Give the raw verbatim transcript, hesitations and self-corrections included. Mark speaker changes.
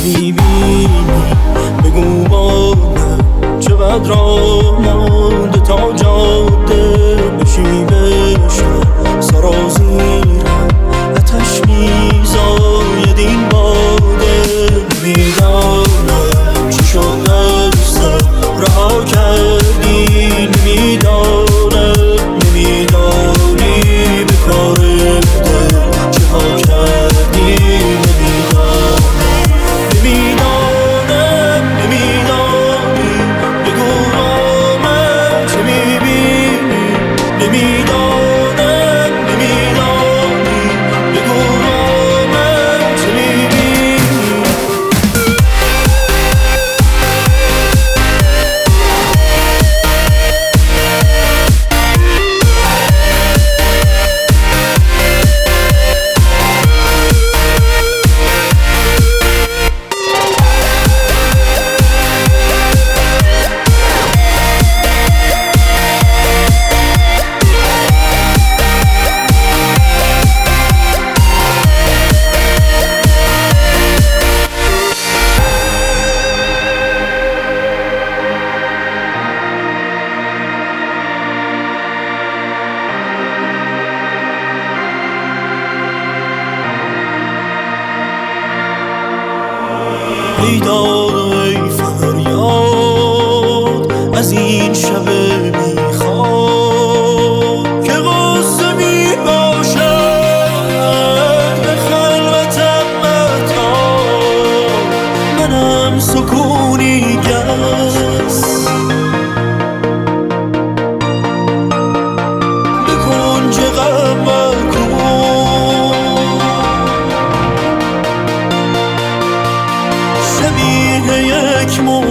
Speaker 1: میبینی بگو بادم چقدر راه مانده تا جاده بشی بشم سرازیرم آتش میزاید این باده نمیدانم چی شد دستم رها کردی نمیدانم نمیدانی به کار دل چه ها کردی نمیدانم نمیدانم نمیدانی بگو با من چه میبینی نمیدانم نمیدانی بگو با من چه میبینی ای داد و ای فریاد از این شب میخواد که غصه می باشد به خلوتم متا منم سکونی گس به کنج غم مکن شبیه یک موج